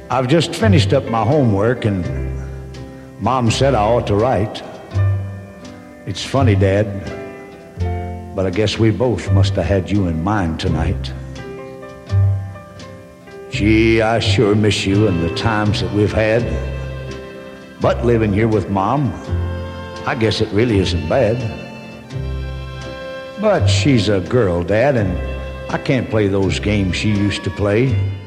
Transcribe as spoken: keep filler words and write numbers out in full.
I've just finished up my homework, and Mom said I ought to write. It's funny, Dad, but I guess we both must have had you in mind tonight. Gee, I sure miss you and the times that we've had. But living here with Mom, I guess it really isn't bad. But she's a girl, Dad, and I can't play those games she used to play.